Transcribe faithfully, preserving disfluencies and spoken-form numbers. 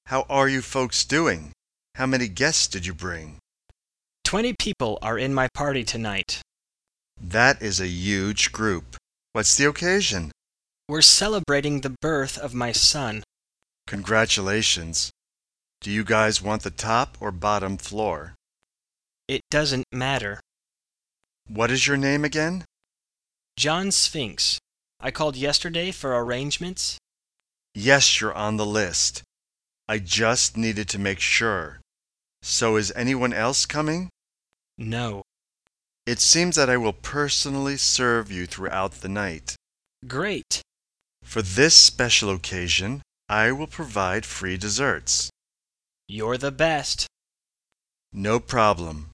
How are you folks doing? How many guests did you bring? Twenty people are in my party tonight. That is a huge group. What's the occasion? We're celebrating the birth of my son. Congratulations. Do you guys want the top or bottom floor? It doesn't matter. What is your name again? John Sphinx. I called yesterday for arrangements. Yes, you're on the list. I just needed to make sure. So is anyone else coming? No. It seems that I will personally serve you throughout the night. Great. For this special occasion, I will provide free desserts. You're the best. No problem.